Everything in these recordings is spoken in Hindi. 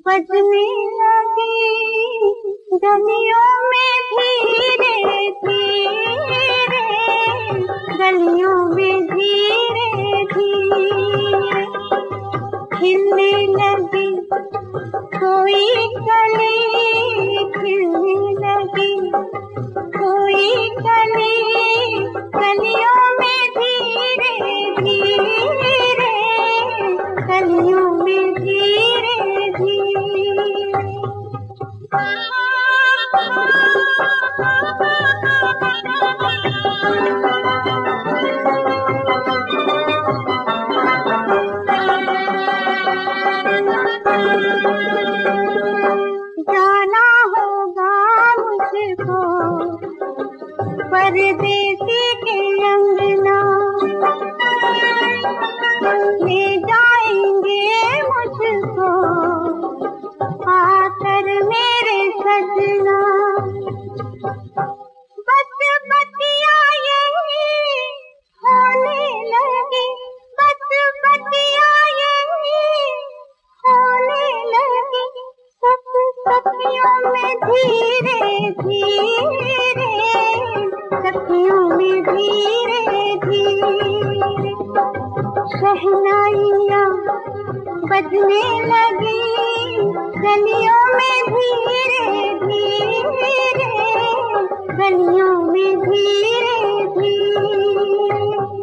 बजने लगी गलियों में धीरे धीरे, गलियों में धीरे धीरे खिलने लगी कोई कली, खिलने लगी कोई कली, गलियों में धीरे धीरे, गलियों में धीरे धीरे। जाना होगा मुझको परदेसी के अंगना, ले जाएंगे मुझको आकर मेरे सजना। बस बतिया यही होने लगी, बस बतिया यही होने लगी, सखियों में धीरे धीरे, सखियों में धीरे धीरे शहनाइयाँ बजने लगी गलियों में धीरे धीरे, गलियों में धीरे धीरे।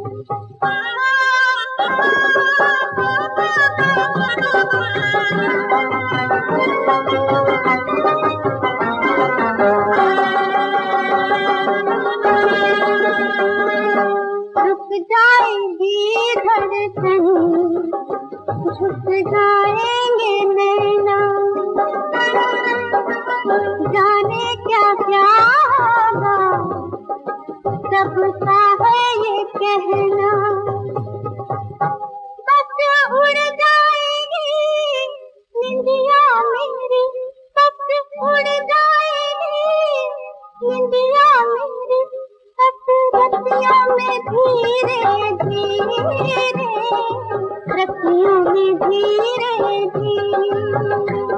रुक जाएगी धड़कन, झुक जाएंगे नैना, जाने क्या क्या होगा सबका है ये कहना। बस उड़ जाएगी निंदिया मेरी, बस उड़ जाएगी निंदिया मेरी, रतियों में धीरे धीरे, रतियों में धीरे धीरे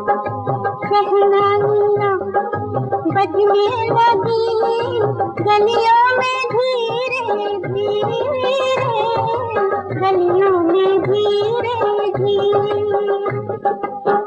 शहनाइयाँ बजने लगी गलियों में धीरे धीरे, गलियों में धीरे धीरे।